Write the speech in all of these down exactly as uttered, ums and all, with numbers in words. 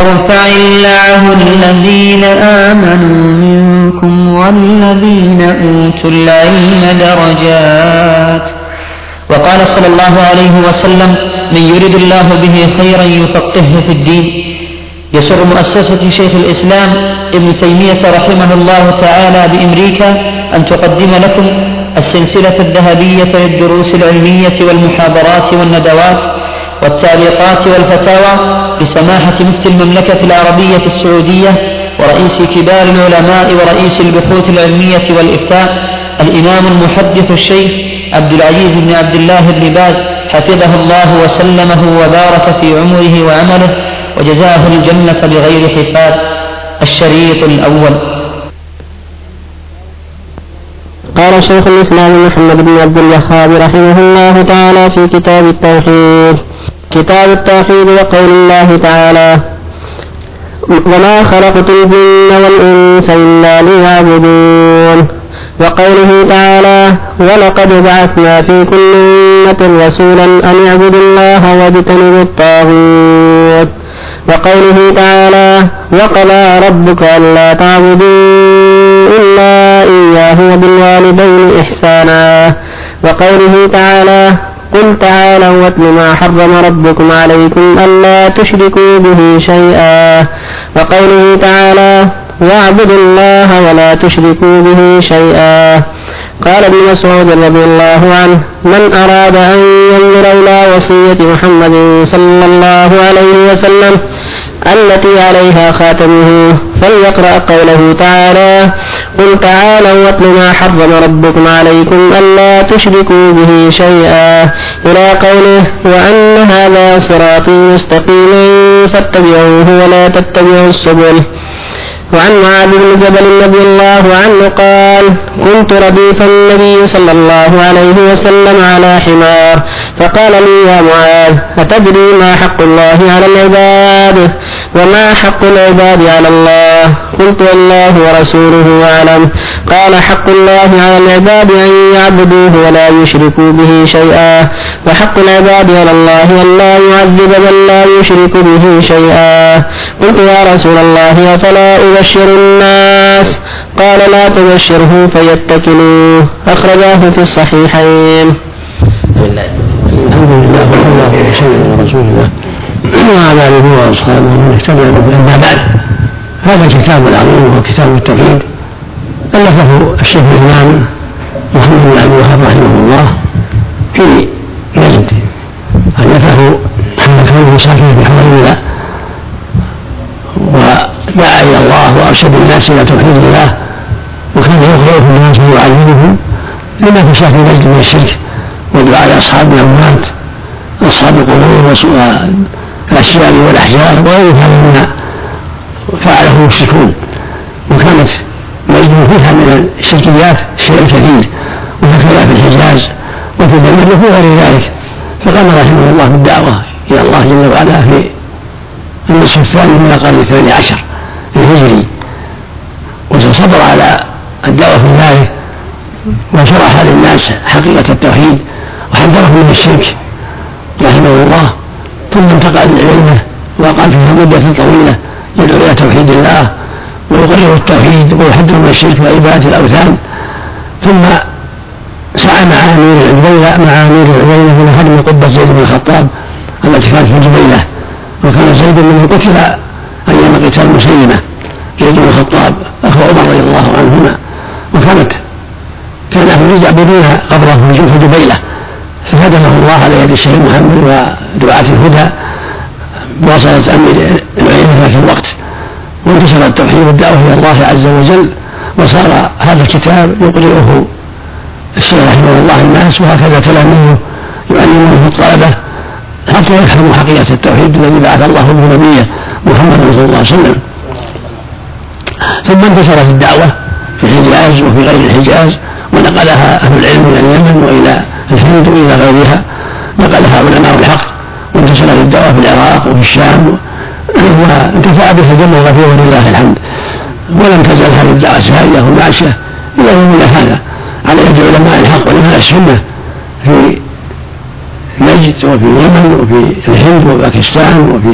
يرفع الله الذين آمنوا منكم والذين أوتوا العلم درجات. وقال صلى الله عليه وسلم: من يرد الله به خيرا يفقهه في الدين. يسر مؤسسة شيخ الإسلام ابن تيمية رحمه الله تعالى بأمريكا أن تقدم لكم السلسلة الذهبية للدروس العلمية والمحاضرات والندوات والتعليقات والفتاوى بسماحة مفتي المملكة العربية السعودية ورئيس كبار العلماء ورئيس البحوث العلمية والإفتاء الإمام المحدث الشيخ عبد العزيز بن عبد الله بن باز حفظه الله وسلمه وبارك في عمره وعمله وجزاه الجنة بغير حساب. الشريط الأول. قال شيخ الإسلام محمد بن عبد الوهاب رحمه الله تعالى في كتاب التوحيد كتاب التوحيد وقول الله تعالى: وما خلقت الجن والإنس إلا ليعبدون. وقوله تعالى: ولقد بعثنا في كل أمة رسولا أن اعبدوا الله واجتنبوا الطاغوت. وقوله تعالى: وقضى ربك ألا تعبدوا إلا إياه وبالوالدين إحسانا. وقوله تعالى: قل تعالوا واتل ما حرم ربكم عليكم ألا تشركوا به شيئا. وقوله تعالى: واعبدوا الله ولا تشركوا به شيئا. قال ابن مسعود رضي الله عنه: من أراد أن ينظر إلى وصية محمد صلى الله عليه وسلم التي عليها خاتمه فليقرأ قوله تعالى: قل تعالوا واتل ما حرم ربكم عليكم ألا تشركوا به شيئا إلى قوله: وأن هذا صراطي مستقيما فاتبعوه ولا تتبعوا السبل. وعن معاذ بن جبل رضي الله عنه قال: كنت رديف النبي صلى الله عليه وسلم على حمار فقال لي: يا معاذ، أتدري ما حق الله على العباد وما حق العباد على الله؟ قلت: الله ورسوله أعلم. قال: حق الله على العباد أن يعبدوه ولا يشركوا به شيئا، وحق العباد على الله أن لا يعذب من لا يشرك به شيئا. قلت: يا رسول الله، أفلا أبشر الناس؟ قال: لا تبشره فيتكلوا. أخرجاه في الصحيحين. الحمد لله والحمد لله وسلم على رسول الله وعلى آله وأصحابه ومن اهتدى بهداه. أما بعد، هذا الكتاب العظيم وهو كتاب التوحيد ألفه الشيخ الإمام محمد بن عبد الوهاب رحمه الله في نجد. ألفه حين كونه ساكنا في حضر ودعا إلى الله وأرشد الناس إلى توحيد الله، وكان يقرأ في الناس ويعلمهم لما في ساكن نجد من الشرك ودعاء أصحاب الأموات وأصحاب القبور والأشجار والأحجار وغيرها مما فعله المشركون. وكانت نجد فيها من الشركيات شيء كثير، وهكذا في الحجاز وفي اليمن وفي غير ذلك. فقام رحمه الله بالدعوة إلى الله جل وعلا في النصف الثاني من القرن الثاني عشر الهجري، وصبر على الدعوة في ذلك وشرح للناس حقيقة التوحيد وحذرهم من الشرك رحمه الله. ثم انتقل للعلم وقال فيها مدة طويلة يدعو إلى توحيد الله ويقرر التوحيد ويحذر من الشرك وعبادة الأوثان. ثم سعى مع أمير العبيلة مع أمير العبيلة من هدم قبة زيد بن الخطاب التي كانت في الجبيلة، وكان زيد من قتل أيام قتال مسيلمة زيد بن الخطاب أخو عمر رضي الله عنهما، وكانت كان أهل يعبدون قبره في الجبيلة، فهدمه الله على يد الشيخ محمد ودعاة الهدى بواسطة أمير العبيلة في ذاك الوقت، وانتشر التوحيد والدعوة إلى الله عز وجل، وصار هذا الكتاب يقرئه الشيخ رحمه الله الناس، وهكذا تلاميذه يعلمونه الطلبة حتى يفهموا حقيقة التوحيد الذي بعث الله به نبيه محمد صلى الله عليه وسلم. ثم انتشرت الدعوة في الحجاز وفي غير الحجاز، ونقلها أهل العلم إلى اليمن وإلى الهند وإلى غيرها، نقلها علماء الحق، وانتشرت الدعوة في العراق وفي الشام، وانتفع بها جل وغفير ولله الحمد. ولم تزل هذه الدعوة سارية وماشية إلى يومنا هذا على يد علماء الحق وعلماء السنة في نجد وفي اليمن وفي الهند وباكستان وفي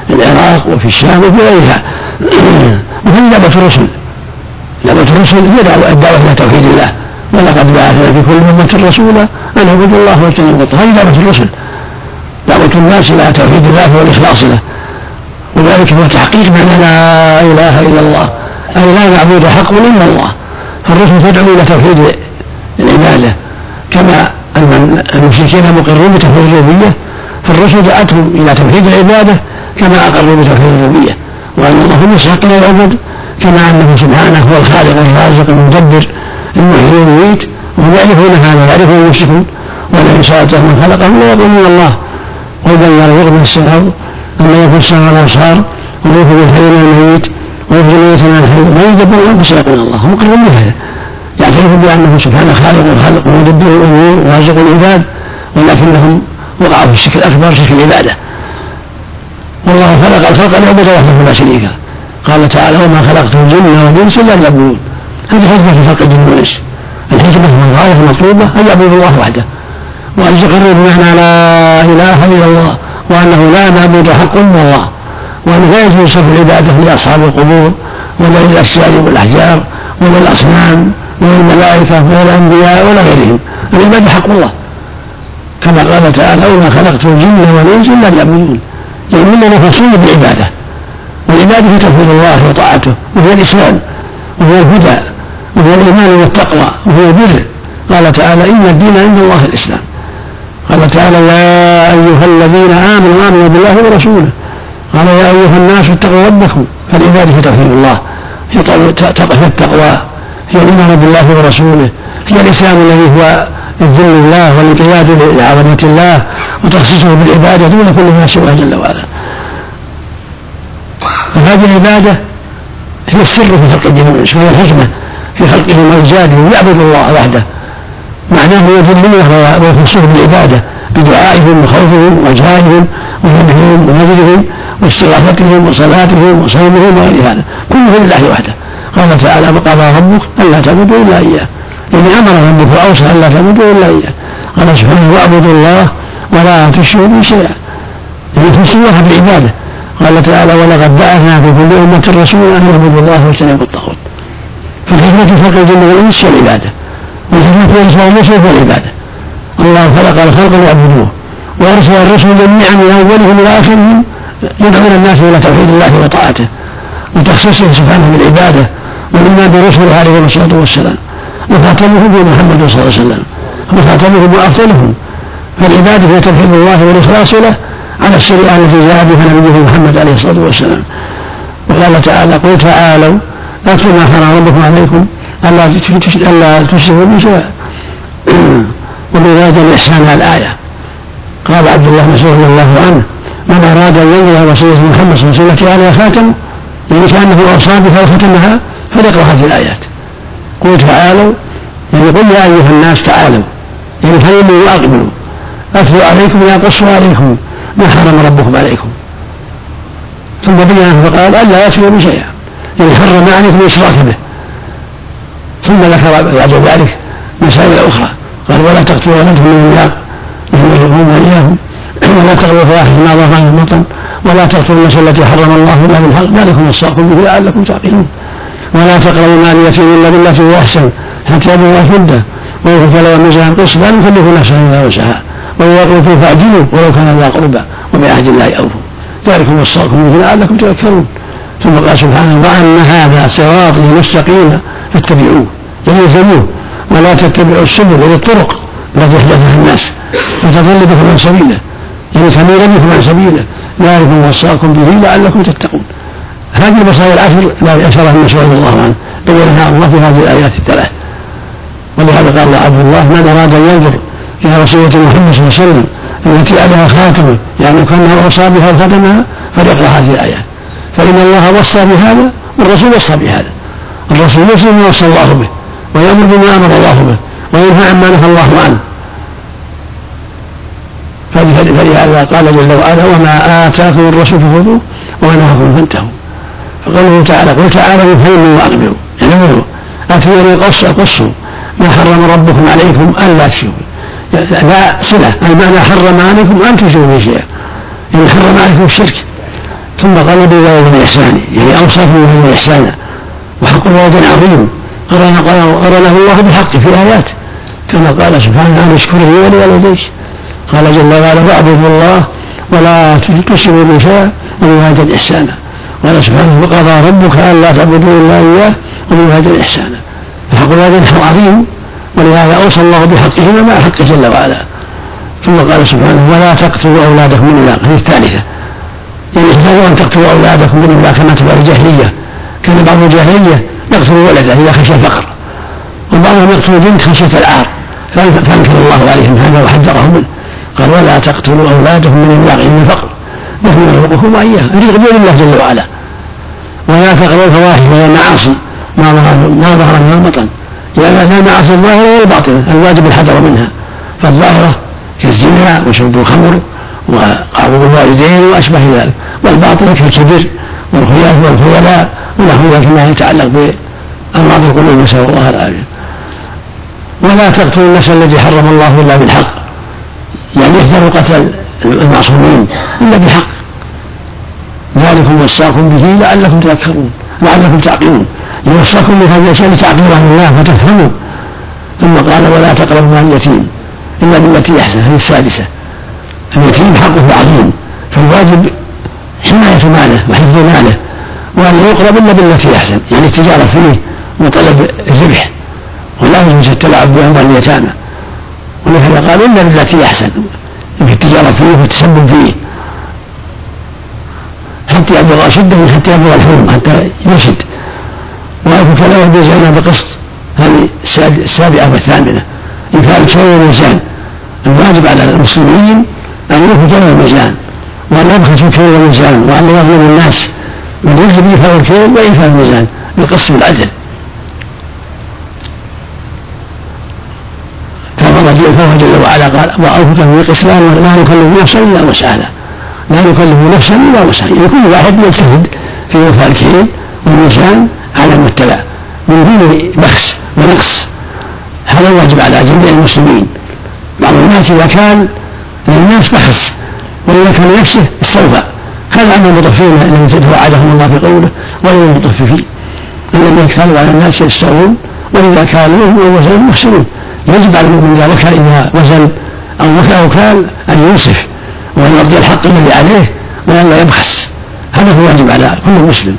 العراق وفي الشام وفي غيرها. وهذه دعوة الرسل، دعوة الرسل هي الدعوة إلى توحيد الله، ولقد بعثنا في كل أمة رسولا أن اعبدوا الله واجتنبوا الطاغوت. هذه دعوة الرسل، دعوة الناس إلى توحيد الله والإخلاص له، وذلك هو تحقيق معنى لا إله إلا الله، أي لا معبود حق إلا الله. فالرسل تدعو إلى توحيد العبادة كما أن المشركين مقرون بتوحيد الربوبية، فالرسل دعتهم إلى توحيد العبادة كما أقروا بتوحيد الربوبية، وأن الله مستحق للعبد كما أنه سبحانه هو الخالق الرازق المدبر المحيي والمميت، وهم يعرفون هذا يعرفون المشركون، ولئن سألتهم من خلقهم ليقولون الله. قل من يرزقكم من السماء ومن يخلق السماء والأبصار ويخرج الحي من الميت ويخرج الميت من الحي ومن يدبر الأمر فسيقولون الله. هم مقرون بهذا، يعترفون بأنه سبحانه خالق الخلق ومدبر الأمور ورازق العباد، ولكنهم وقعوا في الشرك الأكبر شرك العبادة. والله خلق الخلق ليعبد وحده لا شريك له. قال تعالى وما خلقت الجن والإنس إلا ليعبدون. هذه حكمة في خلق الجن والإنس، الحكمة والغاية المطلوبة أن يعبدوا الله وحده، وأن يقروا بمعنى لا إله إلا الله، وأنه لا معبود حق إلا الله، وأنه لا يجوز صرف العبادة لأصحاب القبور ولا للأشجار والأحجار ولا الأصنام ولا الملائكة ولا الأنبياء ولا غيرهم. العبادة حق الله، كما قال تعالى وما خلقت الجن والإنس إلا ليعبدون، يعني إننا نفصل بالعبادة، والعبادة هي توحيد الله وطاعته، وهي الإسلام وهو الهدى وهو الإيمان والتقوى وهو البر. قال تعالى إن الدين عند الله الإسلام. قال تعالى يا أيها الذين آمنوا آمنوا بالله ورسوله. قال يا أيها الناس اتقوا ربكم. فالعبادة هي توحيد الله، هي التقوى، هي الإيمان بالله ورسوله، هي الإسلام الذي هو الذل الله والانقياد لعظمة الله وتخصيصه بالعبادة دون كل ما سواه جل وعلا. وهذه العبادة هي السر في خلق الجن والإنس، وهي الحكمة في خلقهم وإيجادهم، يعبد الله وحده، معناه يذلونه ويخصه بالعبادة بدعائهم وخوفهم ورجائهم وذبحهم ومجدهم واستغاثتهم وصلاتهم وصومهم وغير هذا كله لله وحده. قال تعالى وقضى ربك ألا تعبدوا إلا إياه، يعني أمر ربك وأوصى ألا تعبدوا إلا إياه. قال سبحانه واعبدوا الله ولا تشركوا به شيئا، يعني تخصوا الله بالعبادة. قال تعالى ولقد بعثنا في كل أمة رسولا أن يعبدوا الله واجتنبوا الطاغوت. فالحكمة في خلق الجن والإنس هي العبادة، والحكمة في إرسال الرسل هو العبادة. الله خلق الخلق ليعبدوه، وأرسل الرسل جميعا من أولهم إلى آخرهم يدعون الناس إلى توحيد الله وطاعته وتخصيصه سبحانه بالعبادة والإيمان برسله عليه الصلاة والسلام، وخاتمهم هو محمد صلى الله عليه وسلم، وخاتمهم وأفضلهم. فالعبادة هي توحيد الله والإخلاص له على الشريعة التي جاء بها نبيه محمد عليه الصلاة والسلام. وقال تعالى قل تعالوا أتل ما حرم ربكم عليكم ألا تشركوا به شيئا وبذلك الإحسان على الآية. قال عبد الله مسعود رضي الله عنه من أراد أن ينظر إلى رسول محمد صلى الله عليه وسلم عليها خاتم يعني كأنه أوصى بها وختمها فليقرأ هذه الآيات. قل تعالوا يعني قل يا أيها الناس تعالوا يعني هلموا وأقبلوا أتلوا عليكم يقص عليكم ما حرم ربكم عليكم، ثم بينه فقال ألا يأتوا بشيئا يعني حرم عليكم الإشراك به، ثم ذكر بعد ذلك مسائل أخرى قال ولا تقتلوا أولادكم من الإملاق يرزقون إياهم ولا تقربوا فواحش ما ظهر عن البطن ولا تقتلوا النفس التي حرم الله إلا بالحق ذلكم وصاكم به لعلكم تعقلون ولا تقربوا مال اليتيم إلا بالتي هي أحسن حتى يبلغ أشده ويؤخذ له النزاع القسط لا نكلف نفسا إلا وسعها وإذا قلتم فاعدلوا ولو كان ذا قربى وبعهد الله أوفوا ذلكم وصاكم به لعلكم تذكرون. ثم قال سبحانه وأن هذا صراطي مستقيما فاتبعوه يعني الزموه ولا تتبعوا السبل إلى الطرق التي يحدثها الناس فتضل بكم عن سبيله يعني سبيلا بكم عن سبيله ذلكم وصاكم به لعلكم تتقون. هذه المسائل العشر التي أشارها المسعود رضي الله عنه بينها الله في هذه الآيات الثلاث. ولهذا قال عبد الله من أراد أن ينظر إلى رسولة محمد صلى الله عليه وسلم التي عليها خاتمه يعني كانها أوصى بها وختمها فليقرأ هذه الآيات، فإن الله وصى بهذا والرسول وصى بهذا. الرسول يسلم ما وصى الله به ويأمر بما أمر الله به وينهى عما نهى الله عنه. فلهذا قال جل وعلا وما آتاكم الرسول فخذوه وما نهاكم فانتهوا. فقوله تعالى قل تعالوا فهموا وأقبلوا يعني أمروا أتوني قص قصوا ما حرم ربكم عليكم ألا تشركوا لا صلة المعنى حرم عليكم أن تشركوا به شيئا يعني حرم عليكم الشرك ثم قال بالوالدين الإحسان، يعني أوصاكم بالوالدين الإحسان، وحق الوالدين عظيم قرنه الله بالحق في آيات كما قال سبحانه أن اشكر لي ولوالديك، قال جل وعلا واعبدوا الله ولا تشركوا به شيئا وبالوالدين إحسانا، قال سبحانه وقضى ربك ألا تعبدوا إلا إياه وبالوالدين إحسانا. فحق الوالدين حق عظيم، ولهذا أوصى الله بحقهما مع حقه جل وعلا. ثم قال سبحانه ولا تقتلوا أولادكم من إملاق، هذه الثالثة، يعني احذروا أن تقتلوا أولادكم من إملاق كما تبع الجاهلية، كان بعض الجاهلية يقتل ولده إذا خشي الفقر، وبعضهم يقتل بنت خشية العار، فأنكر الله عليهم هذا وحذرهم منه، قال ولا تقتلوا أولادكم من إملاق إن الفقر نحن نرزقكم وإياه، رزق بيد الله جل وعلا. ولا تقربوا الفواحش وهي المعاصي ما ظهر منها البطن، لأن المعاصي الظاهرة والباطنة الواجب الحذر منها، فالظاهرة كالزنا وشرب الخمر وقعوق الوالدين وأشبه ذلك، والباطنة كالكبر والخيال والخيلاء ونحو ذلك ما يتعلق بأمراض القلوب، نسأل الله العافية. ولا تقتلوا النفس الذي حرم الله إلا بالحق، يعني يحذروا قتل المعصومين إلا بحق، ذلكم وصاكم به لعلكم تذكرون لعلكم تعقلون، يوصاكم بهذه الأشياء لتعقلوا عن الله فتفهموا. ثم قال ولا تقربوا مال اليتيم إلا بالتي أحسن، هذه السادسة. اليتيم حقه عظيم، فالواجب حماية ماله وحفظ ماله، وأن يقرب إلا بالتي أحسن، يعني التجارة فيه وطلب الربح، ولا يجوز التلاعب بأموال اليتامى، ولهذا قال إلا بالتي أحسن في التجارة فيه والتسبب فيه حتى يبلغ أشده حتى يبلغ الحلم حتى يرشد. وأيضا لا يجوز عنها بقسط، هذه السابعة والثامنة إنفاذ الكيل والميزان. الواجب على المسلمين أن يوفوا الكيل والميزان، وأن يبخسوا في الكيل والميزان، وأن يظلموا الناس من يجب إيفاء الكيل وإيفاء الميزان بالقسط والعدل. فهو جل وعلا قال وأوفوا بالقسطان ولا نكلف نفسا إلا وسعها، لا نكلف نفسا إلا وسعها، يعني كل واحد يجتهد في وفاء الكيل والميزان على ما اتبع من دون بخس ونقص. هذا الواجب على جميع المسلمين. بعض الناس إذا كان للناس بخس وإذا كان لنفسه استوفى، هذا عن المطففين الذين توعدهم الله في قوله وإلى المطففين الذين كانوا على الناس يستوون وإذا كانوا وزن محسنون. يجب على المؤمن إذا وكل إذا وزن أو وكل أو كان أن ينصف وأن يرضي الحق الذي عليه وأن لا يبخس، هذا هو واجب على كل مسلم.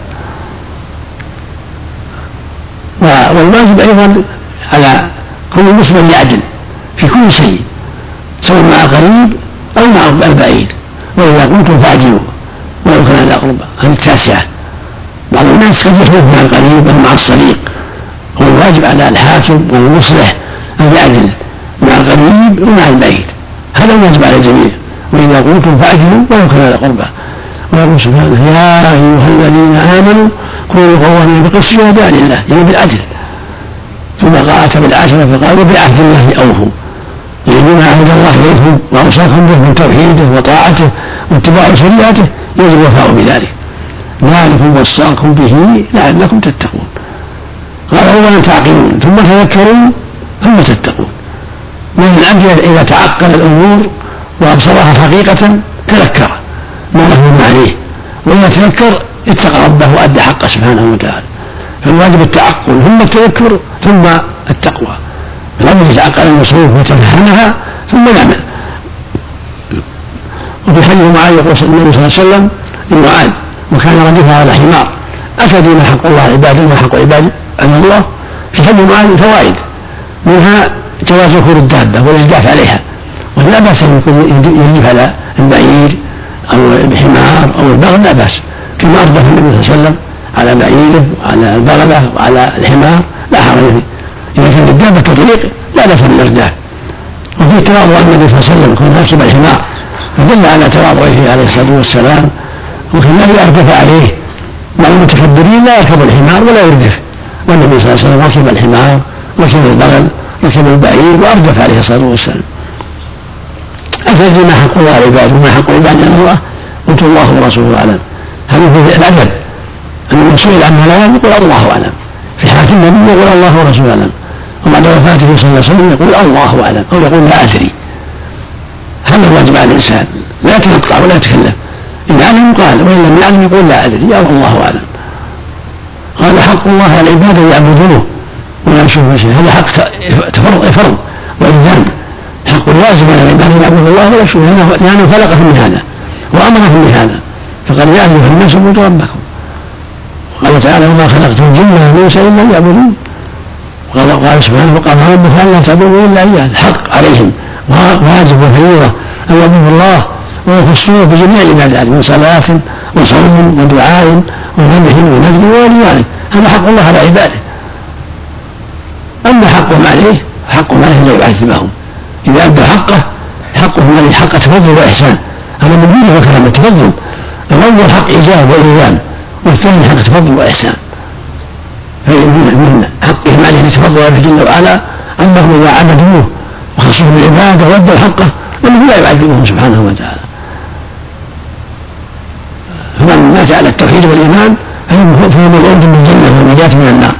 والواجب أيضا على كل مسلم يعدل في كل شيء سواء مع القريب أو مع البعيد، وإذا قمتم فاعدلوا ولو كان ذا قربى. هذه التاسعة. بعض الناس قد يخلف مع القريب أو مع الصديق، هو الواجب على الحاكم والمصلح أن يعدل مع القريب ومع البعيد، هذا الواجب على الجميع. وإذا قمتم فاعدلوا ولو كان ذا قربى. ويقول سبحانه يا أيها الذين آمنوا كونوا قوامين بالقسط شهداء لله، يعني بالعدل. ثم قرأت بالعشرة فقال وبعهد الله أوفوا، يعني بما عهد الله إليكم وأوصاكم به من توحيده وطاعته واتباع شريعته يجب الوفاء بذلك، ذلكم وصاكم به لعلكم تتقون. قال أولا تعقلون ثم تذكرون ثم تتقون. من العبد إذا تعقل الأمور وأبصرها حقيقة تذكر ما له عليه، وإذا تذكر اتقى ربه وأدى حقه سبحانه وتعالى. فالواجب التعقل ثم التذكر ثم التقوى. الأمر يتعقل النصوص وتفهمها ثم يعمل. وفي حديث معاذ يقول النبي صلى الله عليه وسلم لمعاذ وكان رديفا على حمار أتدري ما حق الله عباده وما حق عباده على الله؟ في حديث معاذ فوائد، منها جواز ركوب الدابة والإجداف عليها، ولا بأس أن يجدف على البعير أو الحمار أو البغل، لا بأس، كما أردف النبي صلى الله عليه وسلم على بعيره وعلى البغلة وعلى الحمار لا حرج فيه. إذا كانت الدابة تطليق لا بأس بالإرداف. وفيه تواضع النبي صلى الله عليه وسلم كان راكب الحمار فدل على تواضعه عليه الصلاة والسلام، وكان لا يردف عليه. بعض المتكبرين لا يركب الحمار ولا يردف، والنبي صلى الله عليه وسلم ركب الحمار ركب البغل ركب البعير وأردف عليه الصلاة والسلام. أتدري ما حق الله عباده وما حق عباده على الله؟ قلت الله ورسوله أعلم. هذا هو الأدب، أن المسؤول عما لا يعلم يقول الله أعلم. في حالة النبي يقول الله ورسوله أعلم، وبعد وفاته صلى الله عليه وسلم يقول الله أعلم أو يقول لا أدري. هذا الواجب على الإنسان، لا يتنطع ولا يتكلم، إن علم قال يعلم، وإن لم يعلم يقول لا أدري أو الله أعلم. قال حق الله على العباد أن يعبدوه ولا يشركوا شيئا، هذا حق فرض وإلزام، حق لازم على العباد أن يعبدوا الله ولا يشركوا، لأنه خلقهم بهذا وأمرهم بهذا، فقال يا أيها الناس اعبدوا ربكم. قال تعالى وما خلقت الجن والإنس إلا ليعبدون. وقال سبحانه وقال ربك ألا تعبدوا إلا إياه، الحق عليهم واجب وفريضة أن يعبدوا الله ويخصوه بجميع العبادات من صلاة وصوم ودعاء وذبح ونذر وغير ذلك، هذا حق الله على عباده. أما حقهم عليه حقهم عليه لا يعذبهم، إذا أدى حقه حقهم عليه حق تفضل وإحسان، هذا من دونه وكلام التفضل. الأول حق إيجاب وإلزام، والثاني حق تفضل وإحسان. فمن حقهم عليه يتفضل به جل وعلا أنهم إذا عبدوه وخصوه بالعبادة وأدوا حقه أنه لا يعذبهم سبحانه وتعالى. فمن مات على التوحيد والإيمان فهو موعود بالجنة والنجاة من النار،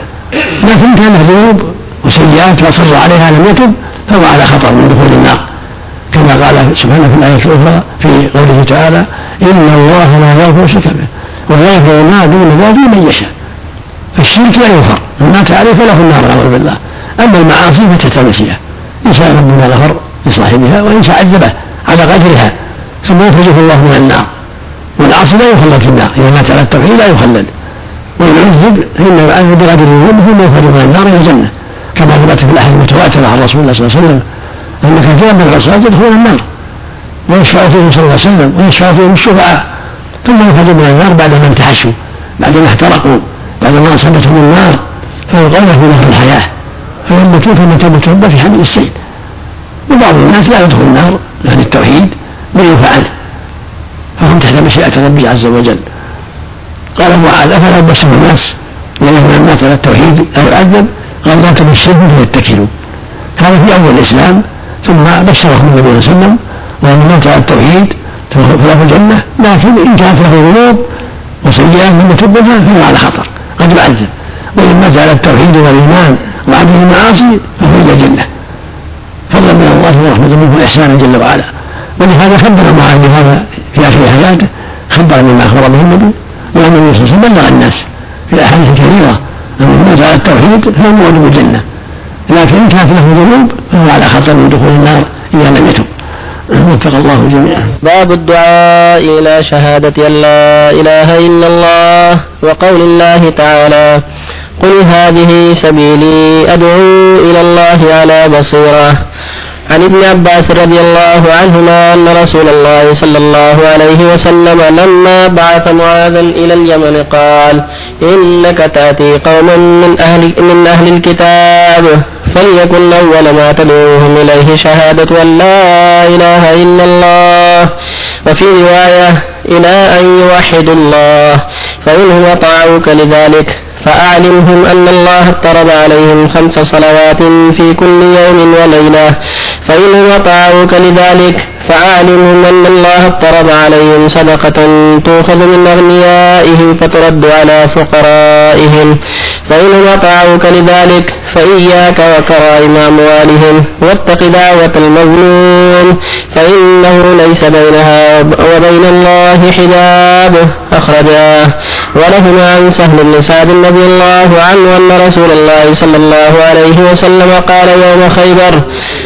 لكن كان ذنوب وسيئات وصر عليها لم يتب فهو على خطر من دخول النار، كما قال سبحانه في الآية الأخرى في قوله تعالى إن الله لا يغفر الشرك به ويغفر ما دون ذلك من يشاء. فالشرك لا يغفر، من مات عليه فله النار والعياذ بالله. أما المعاصي فتلتمسها، إن شاء ربنا غفر لصاحبها وإن شاء عذبه على قدرها ثم يخرجه الله من النار. والعاصي لا يخلد في النار، إذا مات على التوحيد لا يخلد، وإن عذب فإنه يعذب بقدر ذنوبه ثم يخرج من النار إلى الجنة، كما ثبت في الأحاديث المتواترة عن رسول الله صلى الله عليه وسلم أن كثيرا من العصاة يدخلون النار ويشفع فيهم صلى الله عليه وسلم ويشفع فيهم الشفعاء، ثم يخرج من النار بعد ما انتحشوا، بعد ما احترقوا، بعد ما أصابتهم النار، فيلقون في نهر الحياة فيموتون كما تموت الربة في حمل السيل. وبعض الناس لا يدخل النار لأن التوحيد لا ينفع عنه، فهم تحت مشيئة ربي عز وجل. قال أبو معاذ أفلا يبشر الناس وله من مات على التوحيد أو يعذب؟ قال لا تبشرهم فيتكلوا. هذا في أول الإسلام، ثم بشرهم النبي صلى الله عليه وسلم ومن مات على التوحيد فله الجنة، لكن إن كانت له ذنوب وسيئات لم يتب منها فهو على خطر قد يعذب، وإن مات على التوحيد والإيمان وعدم المعاصي فهو إلى الجنة، فضلا من الله ورحمة منه وإحسانا جل وعلا. ولهذا خبر معاذ بهذا في آخر حياته، خبر مما أخبر به النبي، وأن النبي صلى الله عليه وسلم بلغ الناس في الأحاديث الكثيرة أن من مات على التوحيد فهو موعود بالجنة، لكن إن كانت له ذنوب فهو على خطر من دخول النار إذا لم يتب. وفق الله جميعا. باب الدعاء إلى شهادة أن لا إله إلا الله وقول الله تعالى قل هذه سبيلي أدعو إلى الله على بصيرة. عن ابن عباس رضي الله عنهما أن رسول الله صلى الله عليه وسلم لما بعث معاذا إلى اليمن قال إنك تأتي قوما من أهل, من أهل الكتاب فليكن أول ما تدعوهم إليه شهادة أن لا إله إلا الله، وفي رواية إلى أن يوحدوا الله، فإنهم أطاعوك لذلك فأعلمهم أن الله افترض عليهم خمس صلوات في كل يوم وليلة، فإنهم أطاعوك لذلك فأعلمهم أن الله افترض عليهم صدقة تؤخذ من أغنيائهم فترد على فقرائهم، فإنهم أطاعوك لذلك فإياك وكرائم أموالهم واتق دعوة المظلوم فإنه ليس بينها وبين الله حجاب. أخرجاه. ولهما عن سهل بن سعد رضي الله عنه أن رسول الله صلى الله عليه وسلم قال يوم خيبر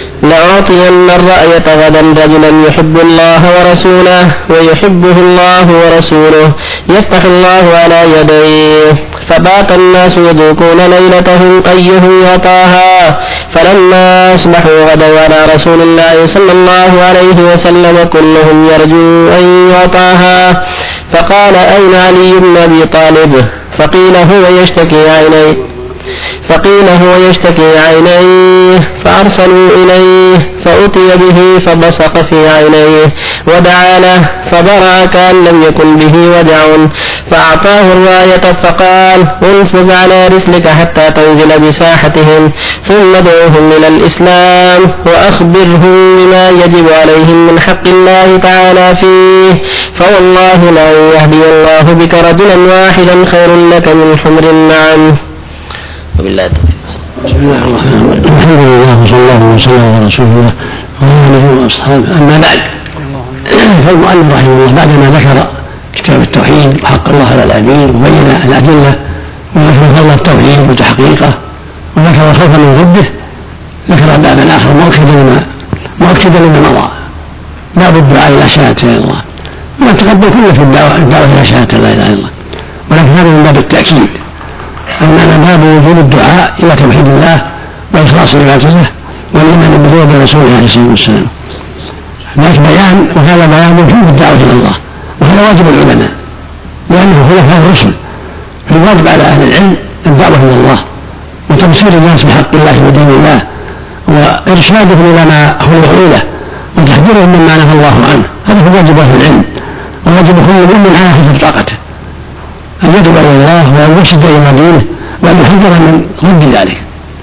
لأعطين الرأية غدا رجلا يحب الله ورسوله ويحبه الله ورسوله يفتح الله على يديه، فبات الناس يذوقون ليلتهم أيهم يعطاها، فلما أصبحوا غدوا على رسول الله صلى الله عليه وسلم كلهم يرجو أن يعطاها، فقال أين علي بن أبي طالب؟ فقيل هو يشتكي عينيه فقيل هو يشتكي عينيه فأرسلوا إليه فأتي به فبصق في عينيه ودعا له فبرأ كأن لم يكن به وجع، فأعطاه الراية فقال انفذ على رسلك حتى تنزل بساحتهم ثم ادعوهم إلى الإسلام وأخبرهم بما يجب عليهم من حق الله تعالى فيه، فوالله لا يهدي الله بك رجلا واحدا خير لك من حمر النعم. وبالله بسم الله الرحمن الرحيم. الحمد لله وصلى الله وسلم على رسول الله وعلى اله واصحابه. اما بعد، فالمؤلف رحمه الله بعدما ذكر كتاب التوحيد وحق الله على العبيد وبين الأدلة وذكر فضل التوحيد وتحقيقه وذكر خوفا من ضده، ذكر بابا آخر مؤكدا لما مؤكدا لما مضى، باب الدعاء إلى شهادة إلا الله، وما تقدم كله في الدعوة الدعوة إلى شهادة لا إله إلا الله، ولكن هذا من باب التأكيد، أن باب وجوب الدعاء إلى توحيد الله وإخلاص عبادته والإيمان به وبرسوله عليه الصلاة والسلام. ذلك بيان، وهذا بيان وجوب الدعوة إلى الله، وهذا واجب العلماء لأنه خلفاء الرسل، فالواجب على أهل العلم الدعوة إلى الله وتبصير الناس بحق الله ودين الله وإرشادهم إلى ما خلقوا له وتحذيرهم مما نهى الله عنه. هذا هو واجب أهل العلم، وواجب كل مؤمن على حسب طاقته أن يدعو إلى الله وأن يرشد إلى دينه وأن يحذر من ضد ذلك.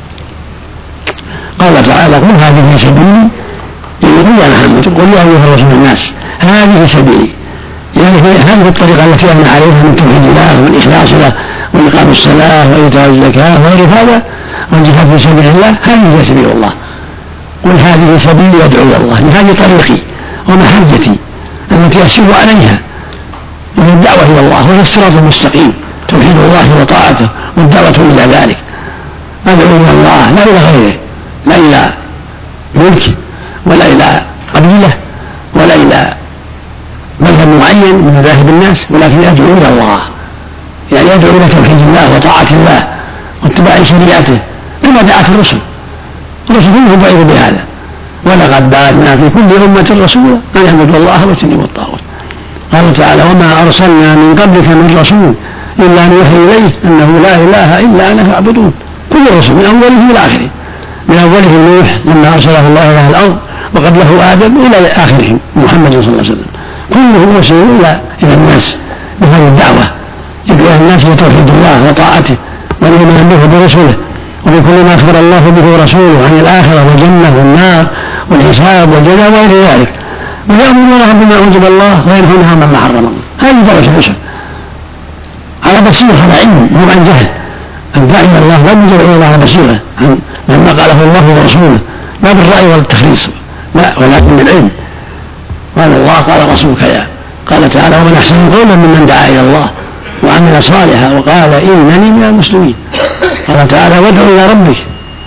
قال تعالى: قل هذه سبيلي، يقول يا محمد قل يا أيها الرسول الناس هذه سبيلي، يعني هذه الطريقة التي أنا عليها من توحيد الله والإخلاص له وإقام الصلاة وإيتاء الزكاة وغير هذا والجهاد في سبيل الله، هذه هي سبيل الله. قل هذه سبيلي أدعو إلى الله، هذه طريقي ومحجتي التي أسير عليها من الدعوة إلى الله، وهي الصراط المستقيم، توحيد الله وطاعته والدعوة إلى ذلك. أدعو إلى الله لا إلى غيره، لا إلى ملك ولا إلى قبيلة ولا إلى مذهب معين من مذاهب الناس، ولكن يدعو إلى الله، يعني يدعو إلى توحيد الله وطاعة الله واتباع شريعته كما دعت الرسل. الرسل كلهم بعثوا بهذا، ولقد بعثنا في كل أمة رسولا أن اعبدوا الله واجتنبوا الطاغوت. قال تعالى: وما أرسلنا من قبلك من رسول إلا نوحي إليه أنه لا إله إلا أنا فاعبدون. كل الرسل من أوله إلى آخره، من أوله نوح لما أرسله الله إلى الأرض وقبله آدم إلى آخرهم محمد صلى الله عليه وسلم، كلهم وسيلوا إلى الناس بهذه الدعوة، يدعو الناس إلى توحيد الله وطاعته والإيمان به برسله وبكل ما أخبر الله به رسوله عن الآخرة والجنة والنار والحساب والجزاء وغير ذلك، ويأمرون بما أوجب الله وينهون عما حرم الله. هذه دعوة الرسل على بصيرة، على علم مو عن جهل. الداعي إلى الله لا يدعو إلى الله على بصيرة عما قاله الله ورسوله، لا بالرأي ولا التخريص، لا، ولكن بالعلم. قال الله قال رسولك يا، قال تعالى: ومن أحسن قولا ممن دعا إلى الله وعمل صالحا وقال إنني من المسلمين. قال تعالى: وادعو إلى ربك.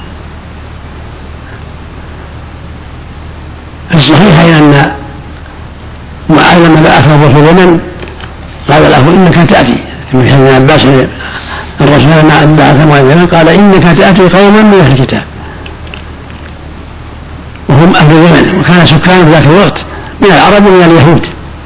الصحيح أن معاذ لما بعثه في اليمن قال له: إنك تأتي، من حديث ابن عباس الرسول لما بعث معاذ اليمن قال: إنك تأتي قوما من أهل الكتاب، وهم أهل اليمن، وكان سكان في ذاك الوقت من العرب ومن اليهود.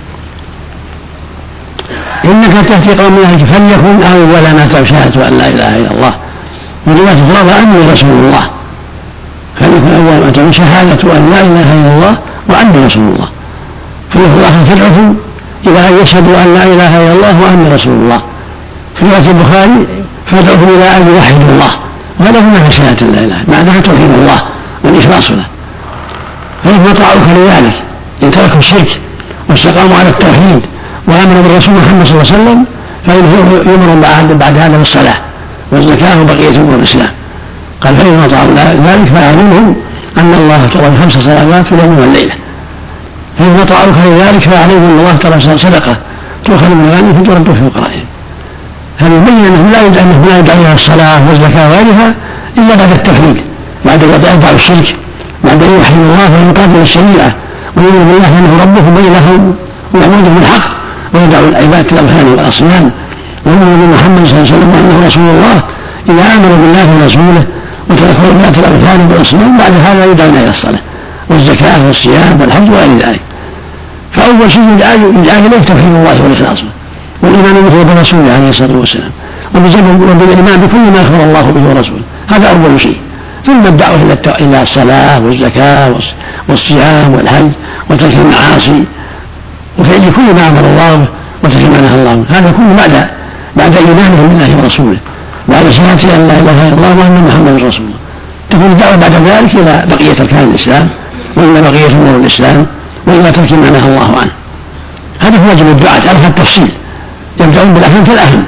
إنك تأتي قوم من أهل الكتاب فليكن أول ما تشهد أن لا إله إلا الله، ورواية أخرى أني رسول الله، فليكن أول ما تشهد شهادة أن لا إله إلا الله وأني رسول الله. فليكن الله فدعهم إلى أن يشهدوا أن لا إله إلا الله وأني رسول الله. في رواية البخاري: فدعهم إلى أن يوحدوا الله، وهذا هو معنى شهادة لا إله، معناها توحيد الله والإخلاص له. فإن أطاعوك لذلك، إن تركوا الشرك واستقاموا على التوحيد وآمنوا بالرسول محمد صلى الله عليه وسلم، فإنه يؤمر بعد هذا بالصلاة والزكاة وبقية أمور الإسلام. قال: فإن أطاعوا ذلك فأعلمهم أن الله ترى خمس صلوات في اليوم والليلة. فإن أطاعوك لذلك فأعلمهم أن الله ترى صدقة تؤخذ من الغني فترد في فقرائهم. هذا يبين أنه لا يدعى أنه لا يدعى إلى الصلاة والزكاة وغيرها إلا بعد التوحيد، بعد إبطال الشرك، بعد أن يوحي الله ويقابل الشريعة ويؤمن بالله أنه ربهم وإلههم ويعبدهم بالحق، ويدعو العباد الأوثان والأصنام، ويؤمن بمحمد صلى الله عليه وسلم وأنه رسول الله إذا آمنوا بالله ورسوله وتركوا عبادة الأوثان والأصنام. بعد هذا يدعون إلى الصلاة والزكاة والصيام والحج وغير ذلك. فأول شيء يدعى إليه توحيد الله والإخلاص والإيمان به وبرسوله عليه الصلاة والسلام، وبالإيمان بكل ما أخبر الله به ورسوله، هذا أول شيء. ثم الدعوة إلى الصلاة والزكاة والصيام والحج وترك المعاصي وفعل كل ما أمر الله وترك ما نهى الله، هذا كله بعد بعد إيمانه بالله ورسوله وعلى شهادة أن لا إله إلا الله وأن محمدا رسول الله. تكون الدعوة بعد ذلك إلى بقية أركان الإسلام وإلى بقية أمور الإسلام وإلى ترك ما نهى الله عنه. هذا هو واجب الدعاة على هذا التفصيل، يبدأون بالأهم فالأهم.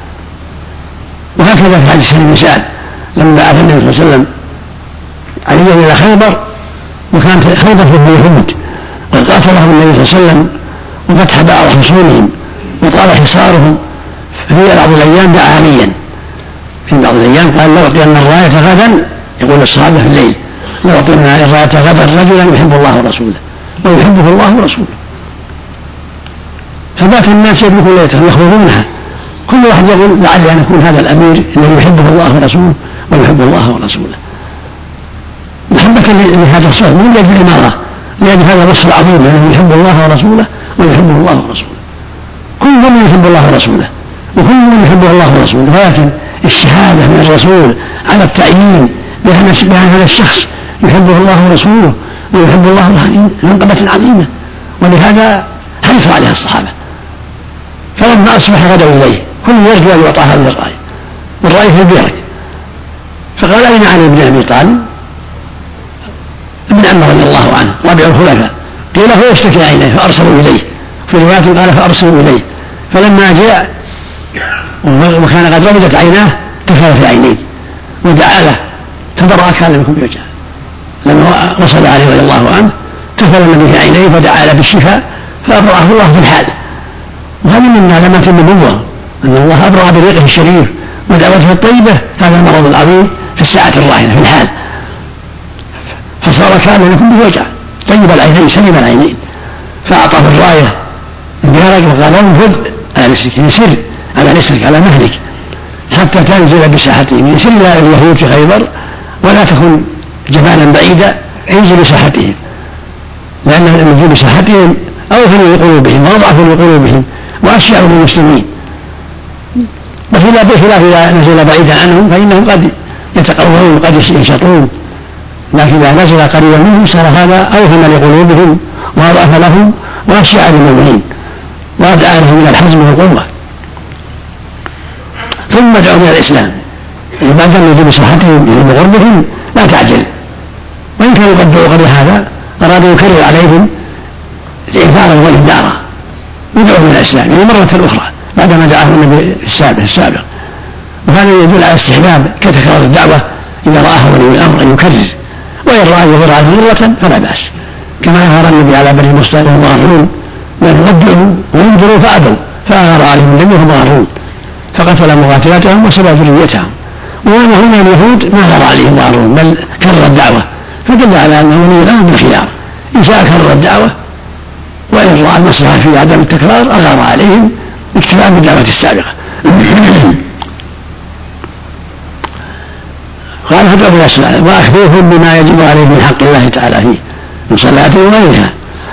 وهكذا في حديث بن سعد لما بعث النبي صلى الله عليه وسلم عليا إلى خيبر، وكانت خيبر في اليهود، وقد قاتلهم النبي صلى الله عليه وسلم وفتح بعض حصونهم وطال حصارهم في بعض الأيام دعانيا. في بعض الأيام قال لأعطين الراية غدا، يقول الصحابة في الليل لأعطين الراية غدا رجلا يحب الله ورسوله ويحبه الله ورسوله. فبات الناس يدركون ليلتهم يخبرونها، كل واحد يقول لعلي أن أكون هذا الأمير الذي يحبه الله ورسوله ويحب الله ورسوله، محبة لهذا الصوت من أجل الإمارة، لأجل هذا الوصف العظيم لأنه يحب الله ورسوله ويحبه الله ورسوله. كل من يحب الله ورسوله وكل من يحبه الله ورسوله، ولكن الشهادة من الرسول على التعيين بأن هذا الشخص يحبه الله ورسوله ويحب الله منقبة عظيمة، ولهذا حرص عليها الصحابة. فلما أصبح غدوا إليه كل يرجو أن يعطى هذه الرأي، والرأي في البيرك، فقال أين علي بن أبي طالب ابن عمر رضي الله عنه رابع الخلفاء؟ قيل هو يشتكي عينيه فأرسلوا إليه، في رواية قال فأرسلوا إليه، فلما جاء وكان قد رمدت عيناه تفل في عينيه ودعا له تضرع كان منكم بوجهه. لما وصل عليه رضي الله عنه تفل النبي في عينيه فدعا له بالشفاء فأبرأه الله في الحال. وهذه من علامات النبوة أن الله أبرأ بريقه الشريف ودعوته الطيبة هذا المرض العظيم في الساعة الراهنة في الحال، فصار كان لكم بوجع طيب العينين سلم العينين، فأعطاه الراية بهرج وقال انفذ على نسرك، يسر على نسرك على مهلك حتى تنزل بساحتهم، يسر إلى اليهود في خيبر ولا تكن جبانا بعيدا، انزل بساحتهم، لأن النزول بساحتهم أوفر لقلوبهم وأضعف لقلوبهم وأشيع للمسلمين، بخلاف إذا نزل بعيدا عنهم فإنهم قد يتقوون وقد ينشطون، لكن إذا نزل قريبا منهم صار هذا أوهم لقلوبهم وأضعف لهم وأشيع للمؤمنين وأدعى لهم إلى الحزم والقوة. ثم دعوا إلى الإسلام بعد النزول بصحتهم بغربهم لا تعجل، وإن كانوا قد دعوا قبل هذا أرادوا يكرر عليهم إثارا وإبدارا يدعوا إلى الإسلام يعني مرة أخرى بعدما دعاهم النبي السابق السابق وهذا يدل على استحباب كتكرار الدعوة إذا رآه ولي الأمر أن يكرر، وإن رأى يظهر عليه مرة فلا بأس، كما أظهر النبي على بني المصطلق وهم غارون ويتغدروا وينذروا فأبوا فأغار عليهم النبي وهم غارون فقتل مقاتلتهم وسبى ذريتهم. وهنا هنا اليهود ما غار عليهم غارون بل كرر الدعوة، فدل على أنه ولي الأمر بالخيار إن شاء كرر الدعوة، وإن رأى المصلحة في عدم التكرار أغار عليهم اكتفاء بالدعوة السابقة. قال فادعوا إلى الصلاة وأخبرهم بما يجب عليه من حق الله تعالى فيه من صلاته وغيرها.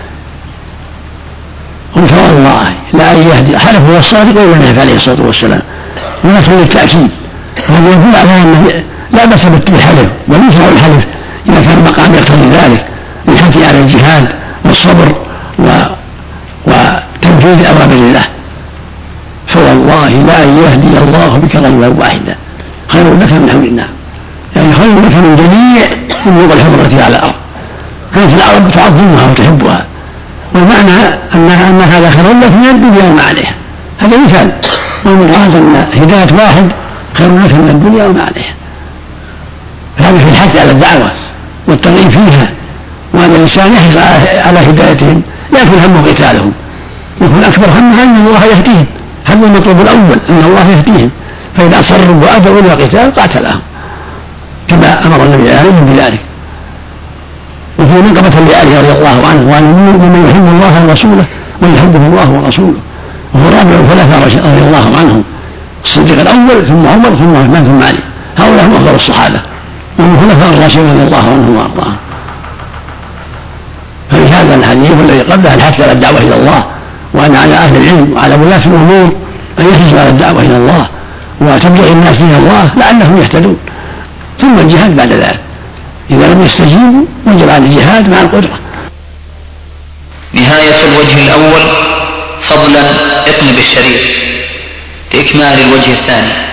قلت والله لا يهدي حلف هو الصادق ولا النبي عليه الصلاة والسلام، ولكن للتأكيد وهذا يدل على أنه لا بأس بالحلف ويشرع الحلف إذا كان المقام يقتضي ذلك للحث على الجهاد والصبر و... وتنفيذ أوامر الله. فوالله لا يهدي الله بك رجلا واحدا خير لك من حمل النار، يعني خير لك من جميع أمور الحضرة على الأرض. كانت العرب تعظمها وتحبها، والمعنى أن أن هذا خير لك من الدنيا وما عليها، هذا مثال، والمراد أن هداية واحد خير لك من الدنيا وما عليها. هذا في الحث على الدعوة والترغيب فيها، وأن الإنسان يحرص على هدايتهم لا يكون همه قتالهم، يكون أكبر همه أن الله يهديهم، هذا المطلوب الأول أن الله يهديهم، فإذا أصروا وأبوا إلى القتال قاتلهم كما أمر النبي عليهم بذلك. وفي منقبة لآله رضي الله عنه وأن من يحب الله ورسوله ويحبه الله ورسوله، وهو رابع الخلفاء رضي الله عنهم الصديق الأول ثم عمر ثم عثمان ثم علي، هؤلاء هم أفضل الصحابة وهم الخلفاء الراشدين رضي الله عنهم وأرضاهم. فلهذا الحديث الذي قبله الحث على الدعوة إلى الله، وأن على أهل العلم وعلى ولاة الأمور أن يحرصوا على الدعوة إلى الله وتبلغ الناس إلى الله لعلهم يهتدون، ثم الجهاد بعد ذلك إذا لم يستجيبوا وجب على الجهاد مع القدرة. نهاية الوجه الأول فضلا اقم بالشريط لإكمال الوجه الثاني.